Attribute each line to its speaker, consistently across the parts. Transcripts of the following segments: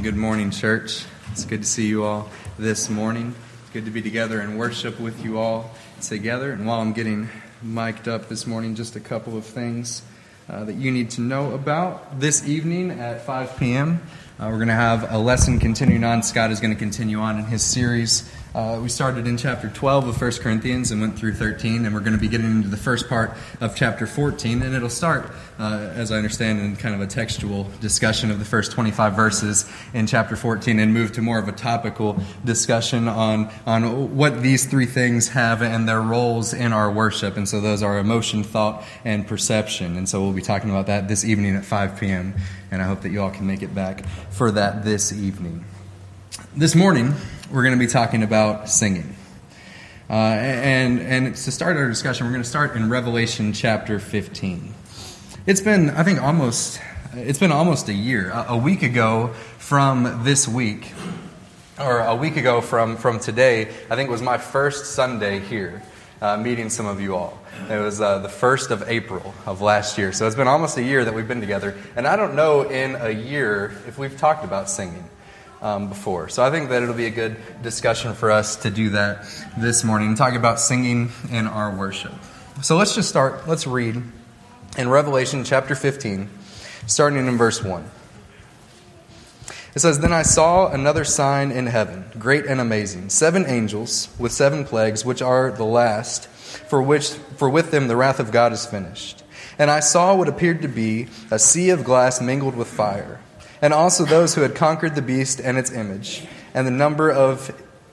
Speaker 1: Good morning, church. It's good to see you all this morning. It's good to be together and worship with you all together. And while I'm getting mic'd up this morning, just a couple of things that you need to know about. This evening at 5 p.m., we're going to have a lesson continuing on. Scott is going to continue on in his series. We started in chapter 12 of 1 Corinthians and went through 13, and we're going to be getting into the first part of chapter 14, and it'll start, as I understand, in kind of a textual discussion of the first 25 verses in chapter 14 and move to more of a topical discussion on what these three things have and their roles in our worship. And so those are emotion, thought, and perception. And so we'll be talking about that this evening at 5 p.m., and I hope that you all can make it back for that this evening. This morning, we're going to be talking about singing. And to start our discussion, we're going to start in Revelation chapter 15. It's been, I think, almost a year. A week ago from this week, or a week ago from today, I think was my first Sunday here, meeting some of you all. It was the 1st of April of last year. So it's been almost a year that we've been together. And I don't know in a year if we've talked about singing before. So I think that it'll be a good discussion for us to do that this morning and talk about singing in our worship. So let's just start. Let's read in Revelation chapter 15, starting in verse 1. It says, "Then I saw another sign in heaven, great and amazing, 7 angels with 7 plagues, which are the last, for with them the wrath of God is finished. And I saw what appeared to be a sea of glass mingled with fire, and also those who had conquered the beast and its image, and the number of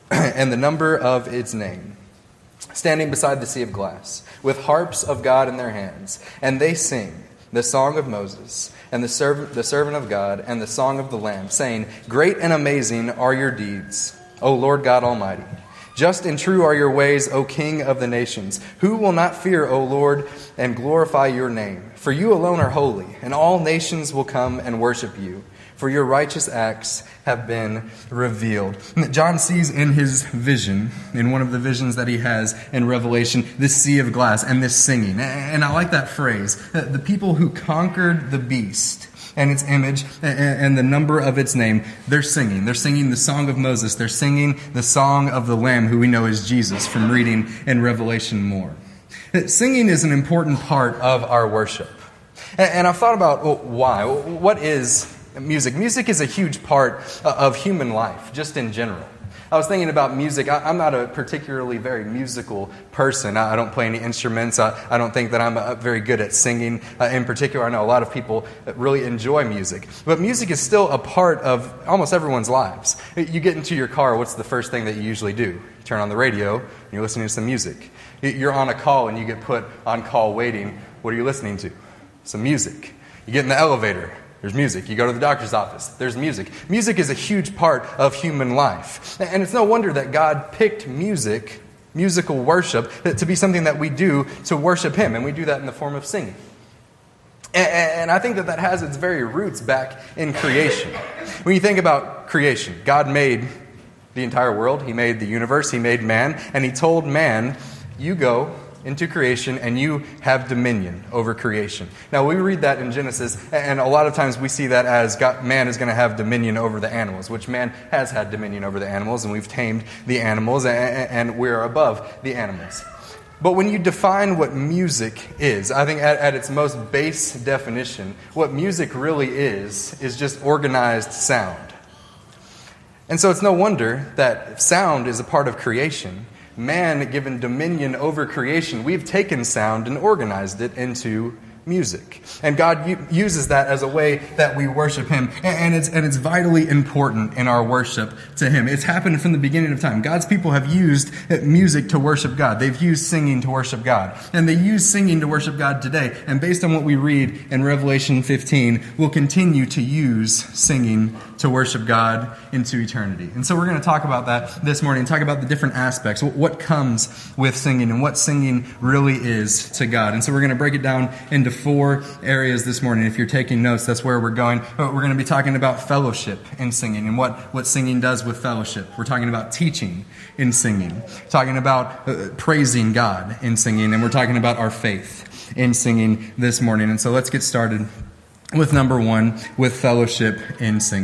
Speaker 1: its name, standing beside the sea of glass, with harps of God in their hands. And they sing the song of Moses, and the servant of God, and the song of the Lamb, saying, Great and amazing are your deeds, O Lord God Almighty. Just and true are your ways, O King of the nations. Who will not fear, O Lord, and glorify your name? For you alone are holy, and all nations will come and worship you. For your righteous acts have been revealed." John sees in his vision, in one of the visions that he has in Revelation, this sea of glass and this singing. And I like that phrase. The people who conquered the beast and its image and the number of its name, they're singing. They're singing the song of Moses. They're singing the song of the Lamb, who we know is Jesus from reading in Revelation more. Singing is an important part of our worship. And I've thought about why. What is music? Music is a huge part of human life, just in general. I was thinking about music. I'm not a particularly very musical person. I don't play any instruments. I don't think that I'm very good at singing in particular. I know a lot of people that really enjoy music. But music is still a part of almost everyone's lives. You get into your car, what's the first thing that you usually do? You turn on the radio, and you're listening to some music. You're on a call, and you get put on call waiting. What are you listening to? Some music. You get in the elevator. There's music. You go to the doctor's office. There's music. Music is a huge part of human life. And it's no wonder that God picked musical worship, to be something that we do to worship Him. And we do that in the form of singing. And I think that has its very roots back in creation. When you think about creation, God made the entire world. He made the universe. He made man. And He told man, you go into creation, and you have dominion over creation. Now, we read that in Genesis, and a lot of times we see that as man is going to have dominion over the animals, which man has had dominion over the animals, and we've tamed the animals, and we're above the animals. But when you define what music is, I think at its most base definition, what music really is just organized sound. And so it's no wonder that if sound is a part of creation, man given dominion over creation, we've taken sound and organized it into music. And God uses that as a way that we worship Him. And it's vitally important in our worship to Him. It's happened from the beginning of time. God's people have used music to worship God. They've used singing to worship God. And they use singing to worship God today. And based on what we read in Revelation 15, we'll continue to use singing to worship God into eternity. And so we're going to talk about that this morning, talk about the different aspects, what comes with singing and what singing really is to God. And so we're going to break it down into 4 areas this morning. If you're taking notes, that's where we're going. We're going to be talking about fellowship in singing and what singing does with fellowship. We're talking about teaching in singing, talking about praising God in singing, and we're talking about our faith in singing this morning. And so let's get started with number 1, with fellowship in singing.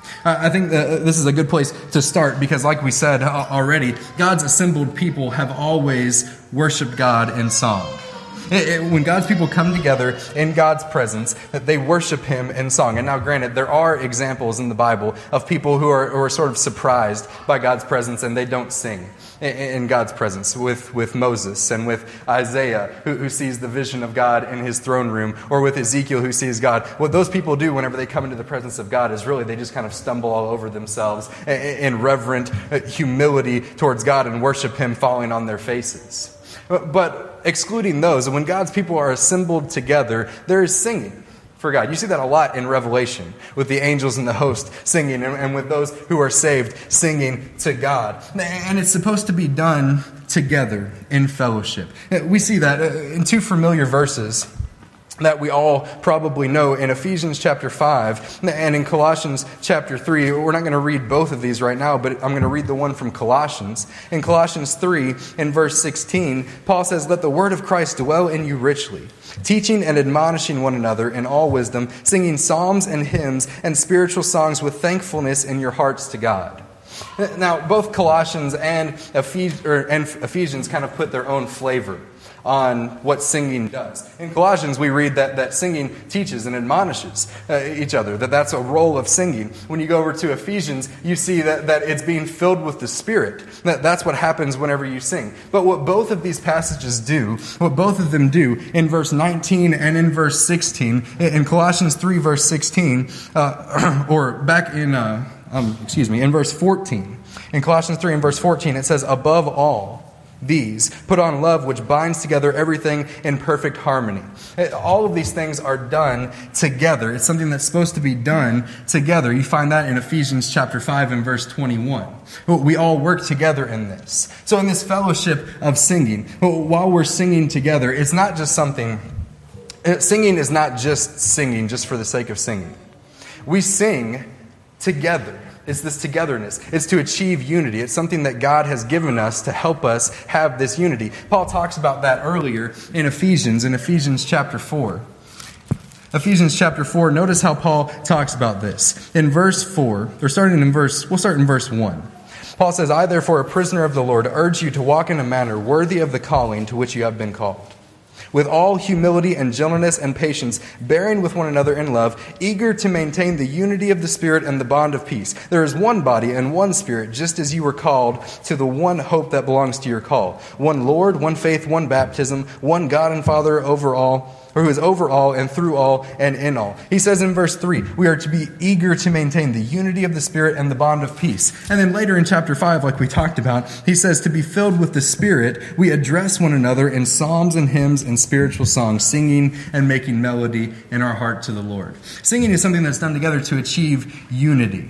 Speaker 1: I think this is a good place to start because, like we said already, God's assembled people have always worshiped God in song. When God's people come together in God's presence, they worship Him in song. And now, granted, there are examples in the Bible of people who are sort of surprised by God's presence and they don't sing in God's presence, with Moses and with Isaiah, who sees the vision of God in his throne room, or with Ezekiel, who sees God. What those people do whenever they come into the presence of God is really they just kind of stumble all over themselves in reverent humility towards God and worship Him falling on their faces. But excluding those, when God's people are assembled together, there is singing for God. You see that a lot in Revelation, with the angels and the host singing, and with those who are saved singing to God. And it's supposed to be done together in fellowship. We see that in two familiar verses that we all probably know in Ephesians chapter 5 and in Colossians chapter 3. We're not going to read both of these right now, but I'm going to read the one from Colossians. In Colossians 3, in verse 16, Paul says, "Let the word of Christ dwell in you richly, teaching and admonishing one another in all wisdom, singing psalms and hymns and spiritual songs with thankfulness in your hearts to God." Now, both Colossians and Ephesians kind of put their own flavor on what singing does. In Colossians, we read that singing teaches and admonishes each other, that's a role of singing. When you go over to Ephesians, you see that it's being filled with the Spirit. That's what happens whenever you sing. But what both of these passages do, what both of them do, in verse 19 and in verse 16, in Colossians 3, verse 16, or back in verse 14. In Colossians 3 and verse 14, it says, "Above all these, put on love, which binds together everything in perfect harmony." All of these things are done together. It's something that's supposed to be done together. You find that in Ephesians chapter 5 and verse 21. We all work together in this. So in this fellowship of singing, while we're singing together, it's not just singing is not just singing just for the sake of singing. We sing together. It's this togetherness. It's to achieve unity. It's something that God has given us to help us have this unity. Paul talks about that earlier in Ephesians chapter 4. Ephesians chapter 4, notice how Paul talks about this. In verse 4, we'll start in verse 1. Paul says, "I therefore, a prisoner of the Lord, urge you to walk in a manner worthy of the calling to which you have been called, with all humility and gentleness and patience, bearing with one another in love, eager to maintain the unity of the Spirit and the bond of peace. There is one body and one Spirit, just as you were called to the one hope that belongs to your call. One Lord, one faith, one baptism, one God and Father over all, or who is over all and through all and in all." He says in verse 3, we are to be eager to maintain the unity of the Spirit and the bond of peace. And then later in chapter 5, like we talked about, he says to be filled with the Spirit, we address one another in psalms and hymns and spiritual songs, singing and making melody in our heart to the Lord. Singing is something that's done together to achieve unity.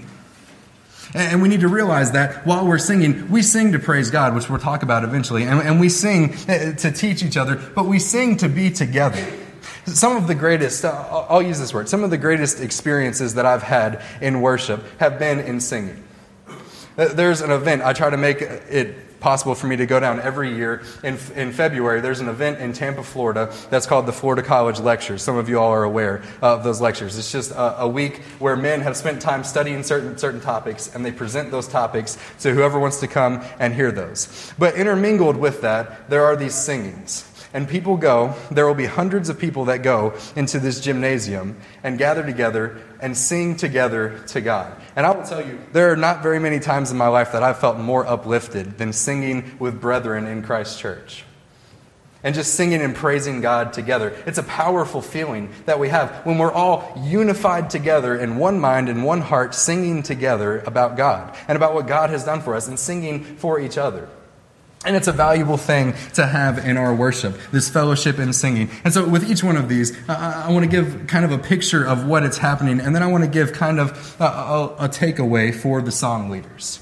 Speaker 1: And we need to realize that while we're singing, we sing to praise God, which we'll talk about eventually, and we sing to teach each other, but we sing to be together. Some of the greatest, I'll use this word, some of the greatest experiences that I've had in worship have been in singing. There's an event, I try to make it possible for me to go down every year. In February, there's an event in Tampa, Florida, that's called the Florida College Lectures. Some of you all are aware of those lectures. It's just a week where men have spent time studying certain topics, and they present those topics to whoever wants to come and hear those. But intermingled with that, there are these singings. And people go, there will be hundreds of people that go into this gymnasium and gather together and sing together to God. And I will tell you, there are not very many times in my life that I've felt more uplifted than singing with brethren in Christ Church. And just singing and praising God together. It's a powerful feeling that we have when we're all unified together in one mind and one heart, singing together about God and about what God has done for us and singing for each other. And it's a valuable thing to have in our worship, this fellowship and singing. And so with each one of these, I want to give kind of a picture of what it's happening, and then I want to give kind of a takeaway for the song leaders.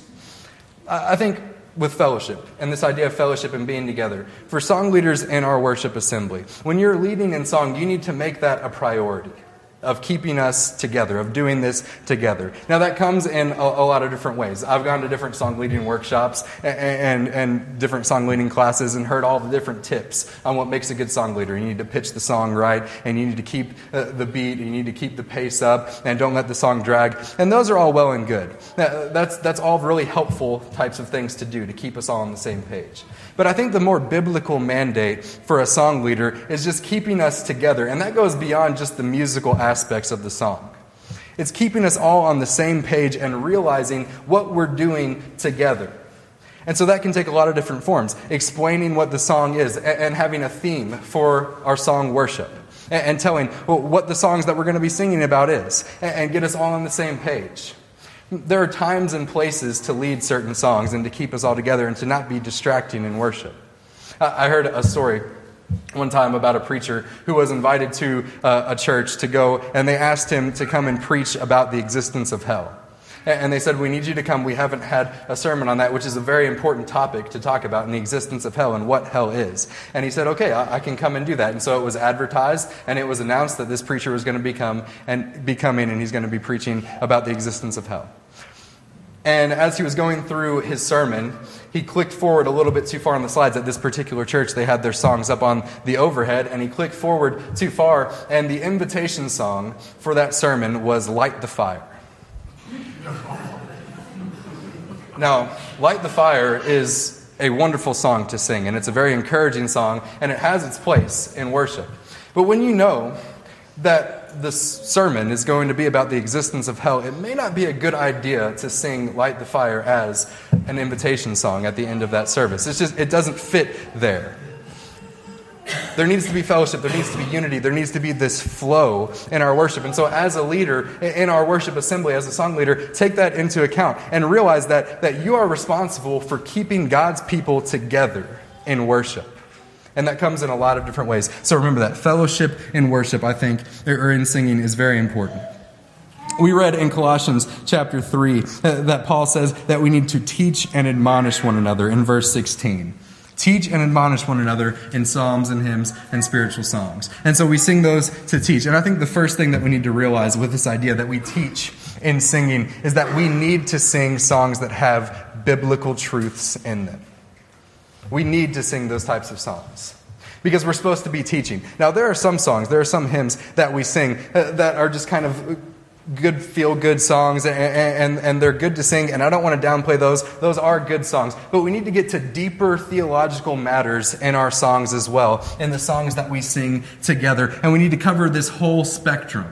Speaker 1: I think with fellowship, and this idea of fellowship and being together, for song leaders in our worship assembly, when you're leading in song, you need to make that a priority. of keeping us together, of doing this together. Now that comes in a lot of different ways. I've gone to different song leading workshops and different song leading classes and heard all the different tips on what makes a good song leader. You need to pitch the song right, and you need to keep the beat, and you need to keep the pace up, and don't let the song drag. And those are all well and good. That's all really helpful types of things to do to keep us all on the same page. But I think the more biblical mandate for a song leader is just keeping us together. And that goes beyond just the musical aspects of the song. It's keeping us all on the same page and realizing what we're doing together. And so that can take a lot of different forms. Explaining what the song is and having a theme for our song worship. And telling what the songs that we're going to be singing about is. And get us all on the same page. There are times and places to lead certain songs and to keep us all together and to not be distracting in worship. I heard a story one time about a preacher who was invited to a church to go, and they asked him to come and preach about the existence of hell. And they said, "We need you to come. We haven't had a sermon on that," which is a very important topic to talk about, in the existence of hell and what hell is. And he said, "Okay, I can come and do that." And so it was advertised, and it was announced that this preacher was going to be coming, and he's going to be preaching about the existence of hell. And as he was going through his sermon, he clicked forward a little bit too far on the slides. At this particular church, they had their songs up on the overhead, and he clicked forward too far, and the invitation song for that sermon was "Light the Fire." Now, "Light the Fire" is a wonderful song to sing, and it's a very encouraging song, and it has its place in worship. But when you know that this sermon is going to be about the existence of hell, it may not be a good idea to sing "Light the Fire" as an invitation song at the end of that service. It doesn't fit there. There needs to be fellowship, there needs to be unity, there needs to be this flow in our worship. And so as a leader in our worship assembly, as a song leader, take that into account and realize that you are responsible for keeping God's people together in worship. And that comes in a lot of different ways. So remember that fellowship in worship, I think, or in singing, is very important. We read in Colossians chapter 3 that Paul says that we need to teach and admonish one another in verse 16. Teach and admonish one another in psalms and hymns and spiritual songs. And so we sing those to teach. And I think the first thing that we need to realize with this idea that we teach in singing is that we need to sing songs that have biblical truths in them. We need to sing those types of songs because we're supposed to be teaching. Now, there are some songs, there are some hymns that we sing that are just kind of good, feel-good songs, and they're good to sing, and I don't want to downplay those. Those are good songs. But we need to get to deeper theological matters in our songs as well, in the songs that we sing together. And we need to cover this whole spectrum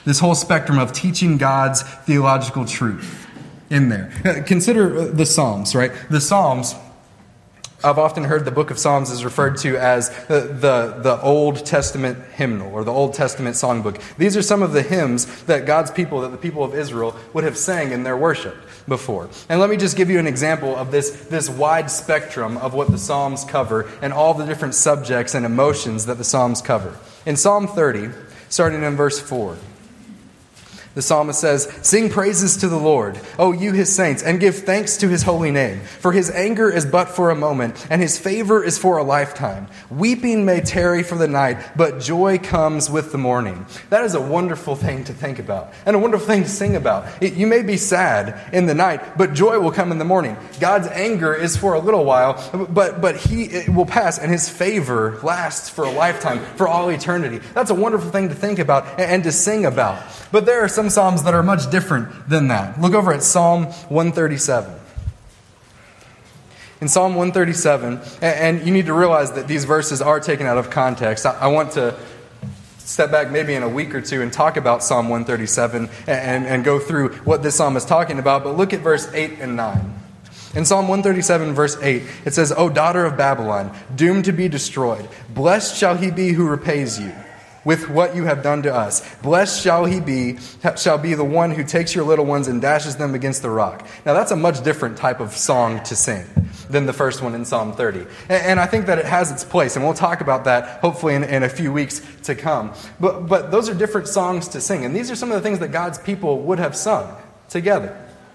Speaker 1: of teaching God's theological truth in there. Consider the Psalms, right? The Psalms, I've often heard the book of Psalms is referred to as the Old Testament hymnal or the Old Testament songbook. These are some of the hymns that God's people, that the people of Israel would have sang in their worship before. And let me just give you an example of this wide spectrum of what the Psalms cover and all the different subjects and emotions that the Psalms cover. In Psalm 30, starting in verse 4, the psalmist says, "Sing praises to the Lord, O you his saints, and give thanks to his holy name. For his anger is but for a moment, and his favor is for a lifetime. Weeping may tarry for the night, but joy comes with the morning." That is a wonderful thing to think about, and a wonderful thing to sing about. You may be sad in the night, but joy will come in the morning. God's anger is for a little while, but it will pass, and his favor lasts for a lifetime, for all eternity. That's a wonderful thing to think about and to sing about. But there are some psalms that are much different than that. Look over at Psalm 137. In Psalm 137, and you need to realize that these verses are taken out of context. I want to step back maybe in a week or two and talk about Psalm 137 and go through what this psalm is talking about. But look at verse 8 and 9. In Psalm 137, verse 8, it says, "O daughter of Babylon, doomed to be destroyed, blessed shall he be who repays you with what you have done to us. Blessed shall be the one who takes your little ones and dashes them against the rock." Now that's a much different type of song to sing than the first one in Psalm 30. And I think that it has its place, and we'll talk about that hopefully in a few weeks to come. But those are different songs to sing, and these are some of the things that God's people would have sung together.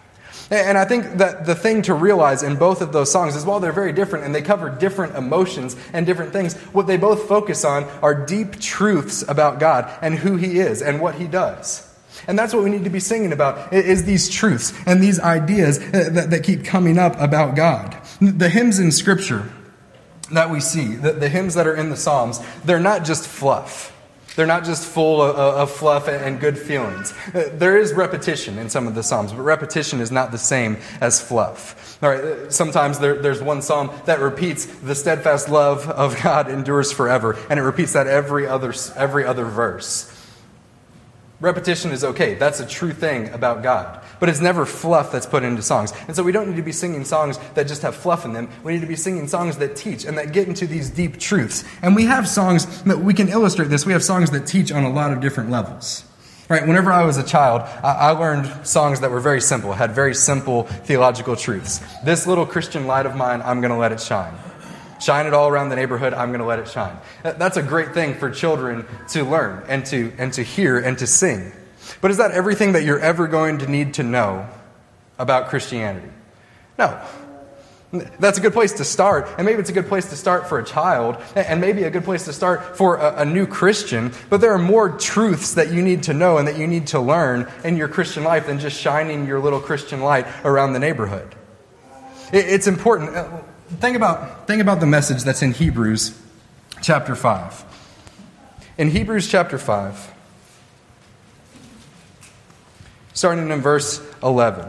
Speaker 1: And I think that the thing to realize in both of those songs is while they're very different and they cover different emotions and different things, what they both focus on are deep truths about God and who He is and what He does. And that's what we need to be singing about, is these truths and these ideas that keep coming up about God. The hymns in Scripture that we see, the hymns that are in the Psalms, they're not just fluff. They're not just full of fluff and good feelings. There is repetition in some of the Psalms, but repetition is not the same as fluff. All right, sometimes there's one psalm that repeats, the steadfast love of God endures forever, and it repeats that every other verse. Repetition is okay. That's a true thing about God. But it's never fluff that's put into songs. And so we don't need to be singing songs that just have fluff in them. We need to be singing songs that teach and that get into these deep truths. And we have songs that we can illustrate this. We have songs that teach on a lot of different levels. Right? Whenever I was a child, I learned songs that were very simple, had very simple theological truths. This little Christian light of mine, I'm going to let it shine. Shine it all around the neighborhood, I'm going to let it shine. That's a great thing for children to learn and to hear and to sing. But is that everything that you're ever going to need to know about Christianity? No. That's a good place to start, and maybe it's a good place to start for a child, and maybe a good place to start for a new Christian, but there are more truths that you need to know and that you need to learn in your Christian life than just shining your little Christian light around the neighborhood. It's important. Think about the message that's in Hebrews chapter 5. In Hebrews chapter 5, starting in verse 11,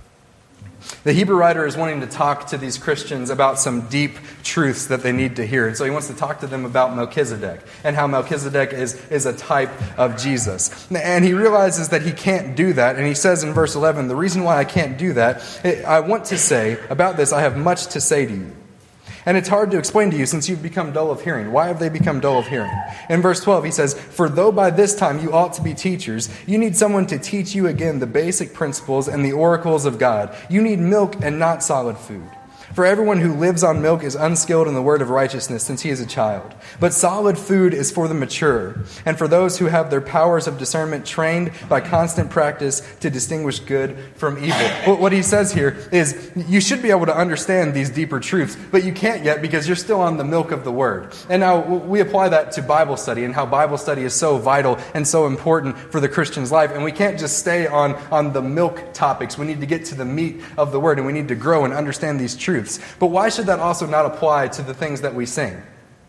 Speaker 1: the Hebrew writer is wanting to talk to these Christians about some deep truths that they need to hear. And so he wants to talk to them about Melchizedek and how Melchizedek is a type of Jesus. And he realizes that he can't do that. And he says in verse 11, the reason why I can't do that, I want to say about this, I have much to say to you. And it's hard to explain to you since you've become dull of hearing. Why have they become dull of hearing? In verse 12, he says, for though by this time you ought to be teachers, you need someone to teach you again the basic principles and the oracles of God. You need milk and not solid food. For everyone who lives on milk is unskilled in the word of righteousness since he is a child. But solid food is for the mature, and for those who have their powers of discernment trained by constant practice to distinguish good from evil. What he says here is you should be able to understand these deeper truths, but you can't yet because you're still on the milk of the word. And now we apply that to Bible study and how Bible study is so vital and so important for the Christian's life. And we can't just stay on the milk topics. We need to get to the meat of the word, and we need to grow and understand these truths. But why should that also not apply to the things that we sing?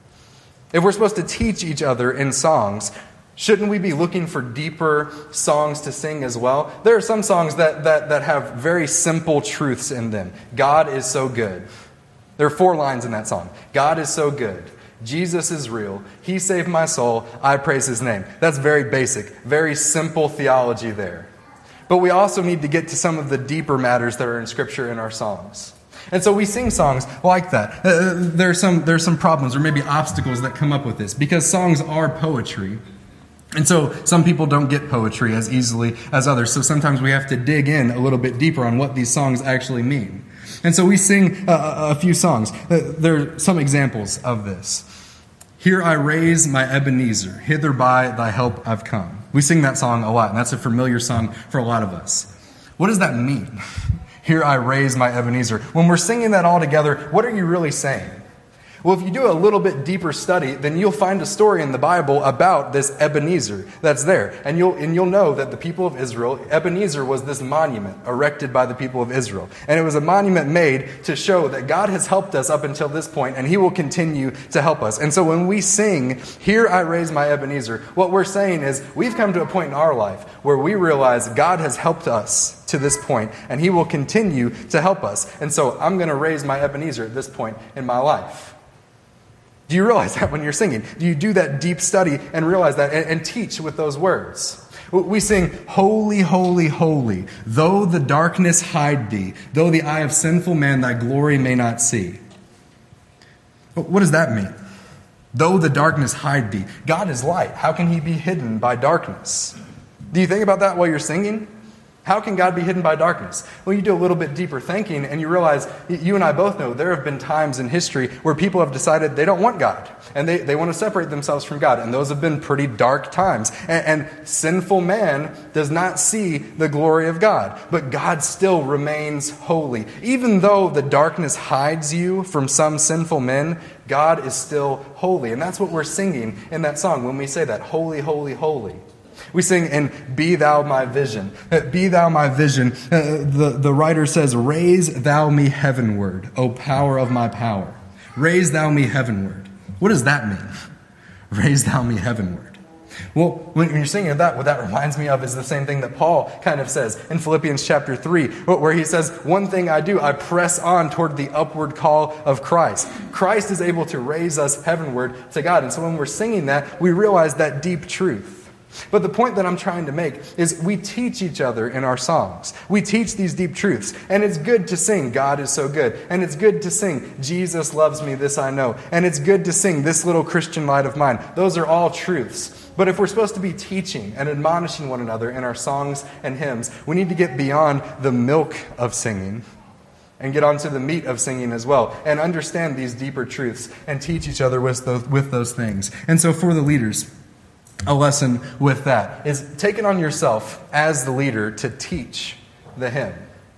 Speaker 1: If we're supposed to teach each other in songs, shouldn't we be looking for deeper songs to sing as well? There are some songs that have very simple truths in them. God is so good. There are 4 lines in that song. God is so good. Jesus is real. He saved my soul. I praise His name. That's very basic, very simple theology there. But we also need to get to some of the deeper matters that are in Scripture in our songs. And so we sing songs like that. There's some problems or maybe obstacles that come up with this because songs are poetry. And so some people don't get poetry as easily as others. So sometimes we have to dig in a little bit deeper on what these songs actually mean. And so we sing a few songs. There are some examples of this. Here I raise my Ebenezer, hither by thy help I've come. We sing that song a lot, and that's a familiar song for a lot of us. What does that mean? Here I raise my Ebenezer. When we're singing that all together, what are you really saying? Well, if you do a little bit deeper study, then you'll find a story in the Bible about this Ebenezer that's there. And you'll know that the people of Israel, Ebenezer was this monument erected by the people of Israel. And it was a monument made to show that God has helped us up until this point, and He will continue to help us. And so when we sing, Here I raise my Ebenezer, what we're saying is we've come to a point in our life where we realize God has helped us to this point, and He will continue to help us. And so I'm going to raise my Ebenezer at this point in my life. Do you realize that when you're singing? Do you do that deep study and realize that and teach with those words? We sing, Holy, holy, holy, though the darkness hide thee, though the eye of sinful man thy glory may not see. What does that mean? Though the darkness hide thee. God is light. How can He be hidden by darkness? Do you think about that while you're singing? How can God be hidden by darkness? Well, you do a little bit deeper thinking and you realize, you and I both know, there have been times in history where people have decided they don't want God and they want to separate themselves from God. And those have been pretty dark times. And sinful man does not see the glory of God. But God still remains holy. Even though the darkness hides you from some sinful men, God is still holy. And that's what we're singing in that song when we say that, holy, holy, holy. We sing in Be Thou My Vision. Be Thou My Vision. The writer says, raise Thou me heavenward, O power of my power. Raise Thou me heavenward. What does that mean? Raise Thou me heavenward. Well, when you're singing that, what that reminds me of is the same thing that Paul kind of says in Philippians chapter 3, where he says, one thing I do, I press on toward the upward call of Christ. Christ is able to raise us heavenward to God. And so when we're singing that, we realize that deep truth. But the point that I'm trying to make is we teach each other in our songs. We teach these deep truths. And it's good to sing, God is so good. And it's good to sing, Jesus loves me, this I know. And it's good to sing, this little Christian light of mine. Those are all truths. But if we're supposed to be teaching and admonishing one another in our songs and hymns, we need to get beyond the milk of singing and get onto the meat of singing as well, and understand these deeper truths and teach each other with those things. And so for the leaders, a lesson with that is take it on yourself as the leader to teach the hymn.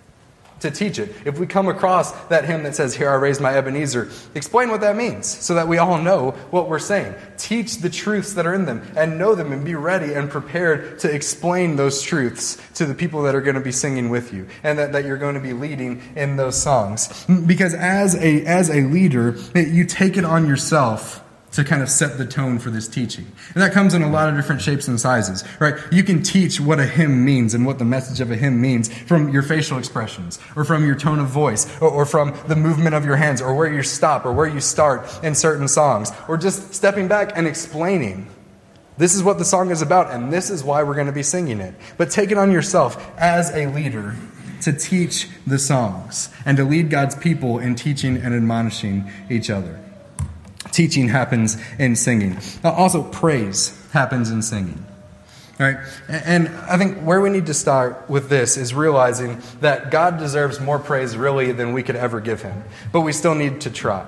Speaker 1: To teach it. If we come across that hymn that says, Here I raise my Ebenezer, explain what that means so that we all know what we're saying. Teach the truths that are in them and know them and be ready and prepared to explain those truths to the people that are going to be singing with you and that you're going to be leading in those songs. Because as a leader, you take it on yourself to kind of set the tone for this teaching. And that comes in a lot of different shapes and sizes, right? You can teach what a hymn means and what the message of a hymn means from your facial expressions or from your tone of voice or from the movement of your hands or where you stop or where you start in certain songs or just stepping back and explaining. This is what the song is about and this is why we're going to be singing it. But take it on yourself as a leader to teach the songs and to lead God's people in teaching and admonishing each other. Teaching happens in singing. Also, praise happens in singing. All right? And I think where we need to start with this is realizing that God deserves more praise really than we could ever give him. But we still need to try.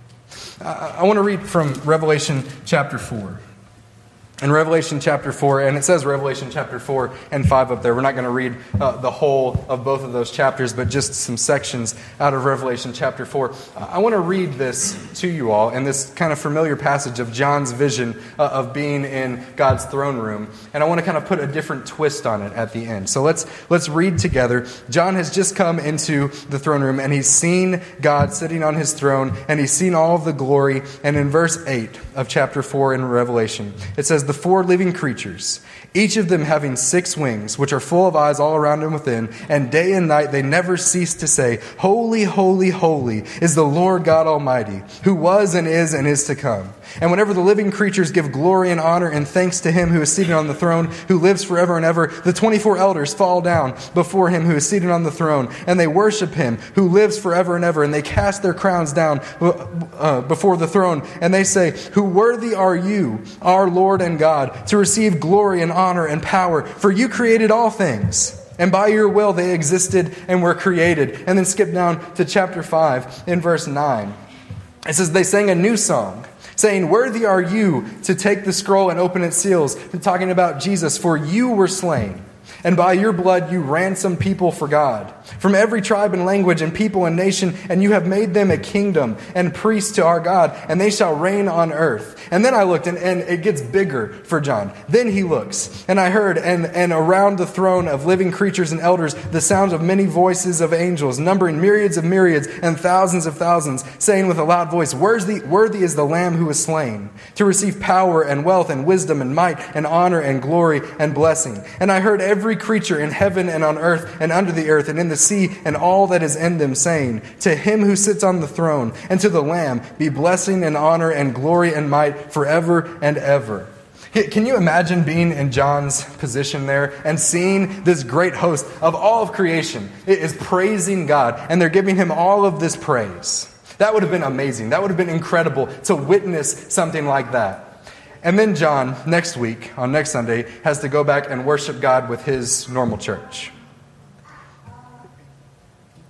Speaker 1: I want to read from Revelation chapter 4. In Revelation chapter 4, and it says Revelation chapter 4 and 5 up there. We're not going to read the whole of both of those chapters, but just some sections out of Revelation chapter 4. I want to read this to you all in this kind of familiar passage of John's vision of being in God's throne room. And I want to kind of put a different twist on it at the end. So let's read together. John has just come into the throne room, and he's seen God sitting on his throne, and he's seen all of the glory. And in verse 8 of chapter 4 in Revelation, it says, the 4 living creatures, each of them having 6 wings, which are full of eyes all around and within, and day and night they never cease to say, Holy, holy, holy is the Lord God Almighty, who was and is to come. And whenever the living creatures give glory and honor and thanks to him who is seated on the throne, who lives forever and ever, the 24 elders fall down before him who is seated on the throne, and they worship him who lives forever and ever, and they cast their crowns down before the throne, and they say, Who worthy are you, our Lord and God, to receive glory and honor and power, for you created all things. And by your will they existed and were created. And then skip down to chapter 5 in verse 9. It says, they sang a new song, saying, Worthy are you to take the scroll and open its seals. They're talking about Jesus, for you were slain. And by your blood you ransomed people for God, from every tribe and language and people and nation, and you have made them a kingdom and priests to our God, and they shall reign on earth. And then I looked, and it gets bigger for John. Then he looks, and I heard, and around the throne of living creatures and elders, the sound of many voices of angels, numbering myriads of myriads and thousands of thousands, saying with a loud voice, Worthy is the Lamb who was slain, to receive power and wealth and wisdom and might and honor and glory and blessing. And I heard every creature in heaven and on earth and under the earth and in the sea and all that is in them, saying, To him who sits on the throne and to the Lamb be blessing and honor and glory and might forever and ever. Can you imagine being in John's position there and seeing this great host of all of creation is praising God, and they're giving him all of this praise? That would have been amazing. That would have been incredible to witness something like that. And then John, next week, on next Sunday, has to go back and worship God with his normal church.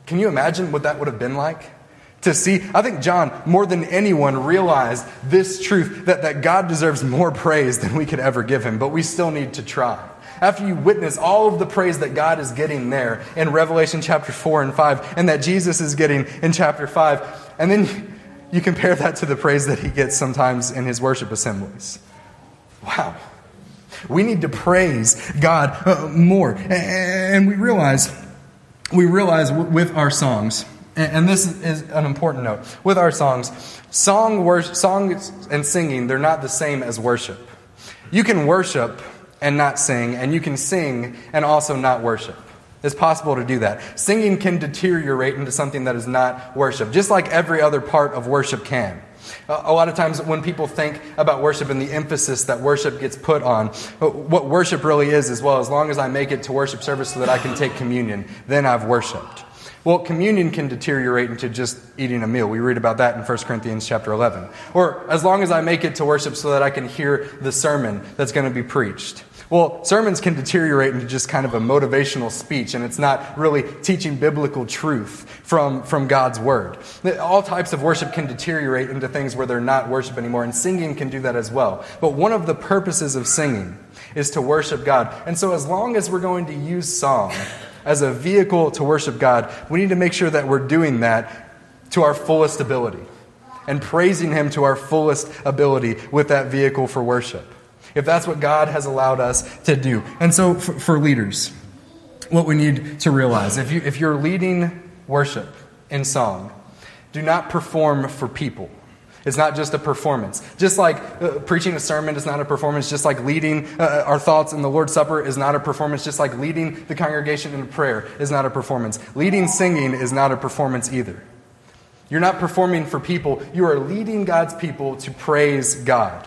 Speaker 1: Can you imagine what that would have been like? To see, I think John, more than anyone, realized this truth, that God deserves more praise than we could ever give him, but we still need to try. After you witness all of the praise that God is getting there in Revelation chapter 4 and 5, and that Jesus is getting in chapter 5, and then you compare that to the praise that he gets sometimes in his worship assemblies. Wow. We need to praise God more. And we realize with our songs, and this is an important note, with our songs, songs and singing, they're not the same as worship. You can worship and not sing, and you can sing and also not worship. It's possible to do that. Singing can deteriorate into something that is not worship, just like every other part of worship can. A lot of times when people think about worship and the emphasis that worship gets put on, what worship really is, well, as long as I make it to worship service so that I can take communion, then I've worshiped. Well, communion can deteriorate into just eating a meal. We read about that in 1 Corinthians chapter 11. Or as long as I make it to worship so that I can hear the sermon that's going to be preached. Well, sermons can deteriorate into just kind of a motivational speech, and it's not really teaching biblical truth from God's word. All types of worship can deteriorate into things where they're not worship anymore, and singing can do that as well. But one of the purposes of singing is to worship God. And so as long as we're going to use song as a vehicle to worship God, we need to make sure that we're doing that to our fullest ability and praising him to our fullest ability with that vehicle for worship, if that's what God has allowed us to do. And so for leaders, what we need to realize, if you're leading worship in song, do not perform for people. It's not just a performance. Just like preaching a sermon is not a performance, just like leading our thoughts in the Lord's Supper is not a performance, just like leading the congregation in prayer is not a performance. Leading singing is not a performance either. You're not performing for people. You are leading God's people to praise God.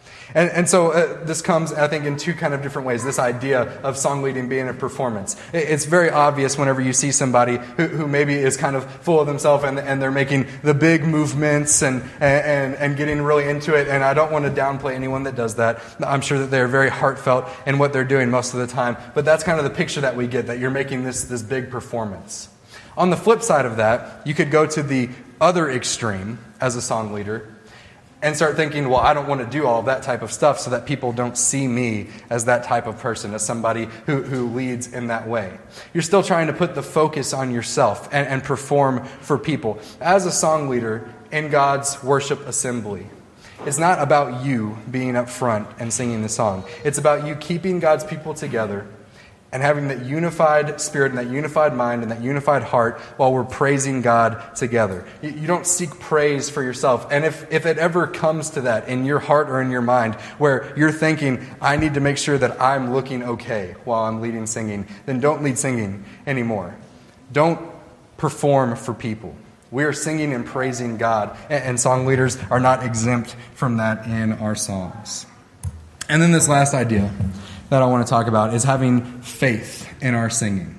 Speaker 1: And so this comes, I think, in two kind of different ways, this idea of song leading being a performance. It's very obvious whenever you see somebody who maybe is kind of full of themselves and they're making the big movements and getting really into it. And I don't want to downplay anyone that does that. I'm sure that they're very heartfelt in what they're doing most of the time. But that's kind of the picture that we get, that you're making this big performance. On the flip side of that, you could go to the other extreme as a song leader and start thinking, well, I don't want to do all of that type of stuff so that people don't see me as that type of person, as somebody who leads in that way. You're still trying to put the focus on yourself and perform for people. As a song leader in God's worship assembly, it's not about you being up front and singing the song. It's about you keeping God's people together and having that unified spirit and that unified mind and that unified heart while we're praising God together. You don't seek praise for yourself. And if it ever comes to that in your heart or in your mind where you're thinking, I need to make sure that I'm looking okay while I'm leading singing, then don't lead singing anymore. Don't perform for people. We are singing and praising God, and song leaders are not exempt from that in our songs. And then this last idea that I want to talk about is having faith in our singing.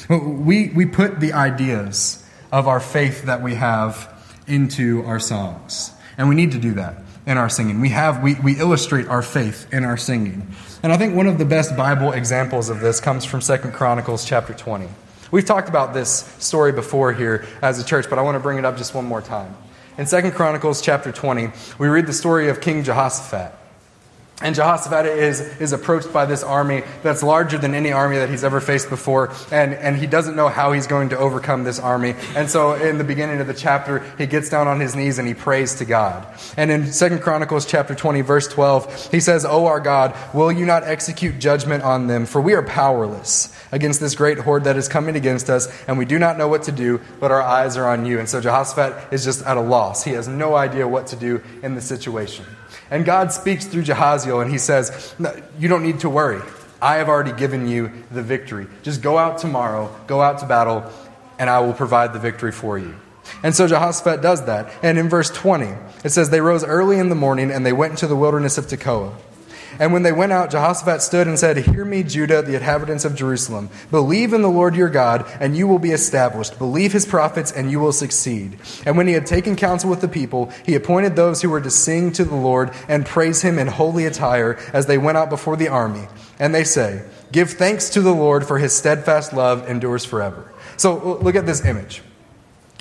Speaker 1: We put the ideas of our faith that we have into our songs. And we need to do that in our singing. We illustrate our faith in our singing. And I think one of the best Bible examples of this comes from 2 Chronicles chapter 20. We've talked about this story before here as a church, but I want to bring it up just one more time. In 2 Chronicles chapter 20, we read the story of King Jehoshaphat. And Jehoshaphat is approached by this army that's larger than any army that he's ever faced before. And he doesn't know how he's going to overcome this army. And so in the beginning of the chapter, he gets down on his knees and he prays to God. And in 2 Chronicles chapter 20, verse 12, he says, "O our God, will you not execute judgment on them? For we are powerless against this great horde that is coming against us, and we do not know what to do, but our eyes are on you." And so Jehoshaphat is just at a loss. He has no idea what to do in the situation. And God speaks through Jehaziel, and he says, "No, you don't need to worry. I have already given you the victory. Just go out tomorrow, go out to battle, and I will provide the victory for you." And so Jehoshaphat does that. And in verse 20, it says, "They rose early in the morning, and they went into the wilderness of Tekoa. And when they went out, Jehoshaphat stood and said, 'Hear me, Judah, the inhabitants of Jerusalem. Believe in the Lord your God, and you will be established. Believe his prophets, and you will succeed.' And when he had taken counsel with the people, he appointed those who were to sing to the Lord and praise him in holy attire as they went out before the army. And they say, 'Give thanks to the Lord, for his steadfast love endures forever.'" So look at this image.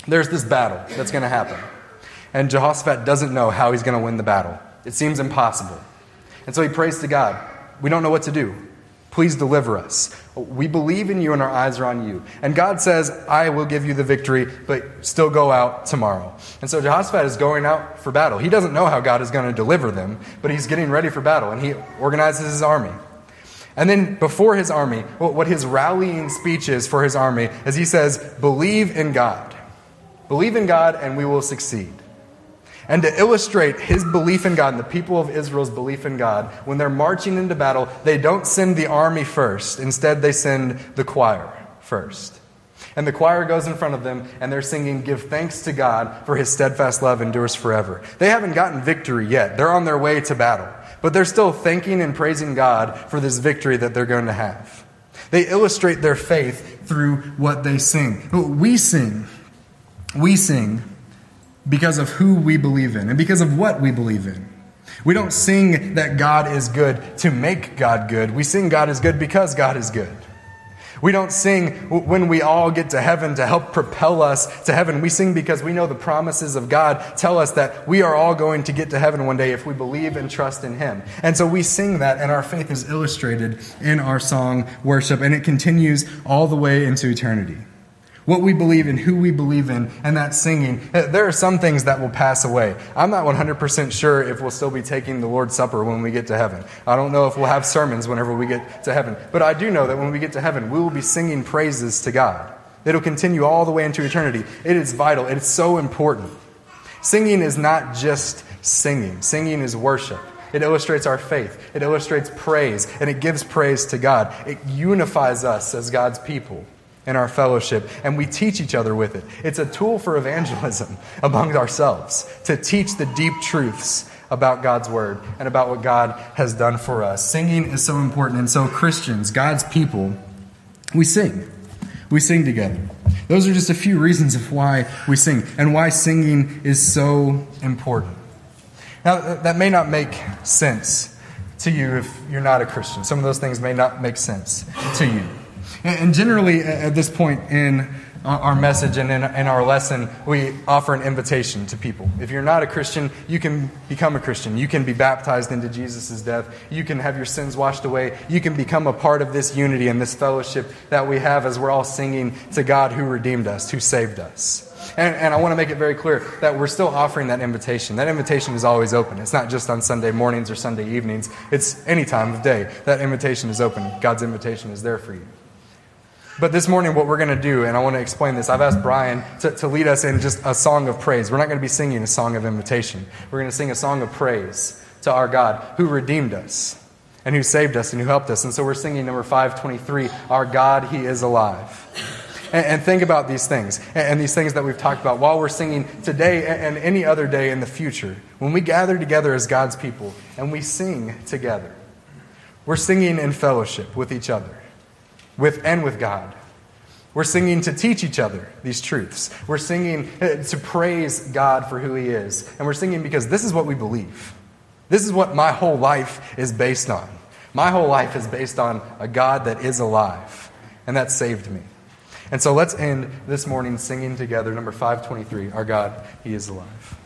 Speaker 1: there's this battle that's going to happen. And Jehoshaphat doesn't know how he's going to win the battle. It seems impossible. And so he prays to God. We don't know what to do. Please deliver us. We believe in you and our eyes are on you. And God says, I will give you the victory, but still go out tomorrow. And so Jehoshaphat is going out for battle. He doesn't know how God is going to deliver them, but he's getting ready for battle, and he organizes his army. And then before his army, what his rallying speech is for his army is he says, believe in God. Believe in God and we will succeed. And to illustrate his belief in God and the people of Israel's belief in God, when they're marching into battle, they don't send the army first. Instead, they send the choir first. And the choir goes in front of them, and they're singing, Give Thanks to God, for His steadfast love endures forever. They haven't gotten victory yet. They're on their way to battle. But they're still thanking and praising God for this victory that they're going to have. They illustrate their faith through what they sing. We sing because of who we believe in and because of what we believe in. We don't sing that God is good to make God good. We sing God is good because God is good. We don't sing when we all get to heaven to help propel us to heaven. We sing because we know the promises of God tell us that we are all going to get to heaven one day if we believe and trust in Him. And so we sing that, and our faith is illustrated in our song worship, and it continues all the way into eternity. What we believe in, who we believe in, and that singing. There are some things that will pass away. I'm not 100% sure if we'll still be taking the Lord's Supper when we get to heaven. I don't know if we'll have sermons whenever we get to heaven. But I do know that when we get to heaven, we will be singing praises to God. It'll continue all the way into eternity. It is vital. It is so important. Singing is not just singing. Singing is worship. It illustrates our faith. It illustrates praise, and it gives praise to God. It unifies us as God's people in our fellowship, and we teach each other with it. It's a tool for evangelism among ourselves, to teach the deep truths about God's Word and about what God has done for us. Singing is so important, and so Christians, God's people, we sing. We sing together. Those are just a few reasons of why we sing and why singing is so important. Now, that may not make sense to you if you're not a Christian. Some of those things may not make sense to you. And generally, at this point in our message and in our lesson, we offer an invitation to people. If you're not a Christian, you can become a Christian. You can be baptized into Jesus' death. You can have your sins washed away. You can become a part of this unity and this fellowship that we have as we're all singing to God who redeemed us, who saved us. And I want to make it very clear that we're still offering that invitation. That invitation is always open. It's not just on Sunday mornings or Sunday evenings. It's any time of day. That invitation is open. God's invitation is there for you. But this morning, what we're going to do, and I want to explain this, I've asked Brian to lead us in just a song of praise. We're not going to be singing a song of invitation. We're going to sing a song of praise to our God who redeemed us and who saved us and who helped us. And so we're singing number 523, Our God, He is alive. And think about these things and these things that we've talked about while we're singing today and any other day in the future. When we gather together as God's people and we sing together, we're singing in fellowship with each other. With God. We're singing to teach each other these truths. We're singing to praise God for who He is. And we're singing because this is what we believe. This is what my whole life is based on. My whole life is based on a God that is alive. And that saved me. And so let's end this morning singing together number 523, Our God, He is alive.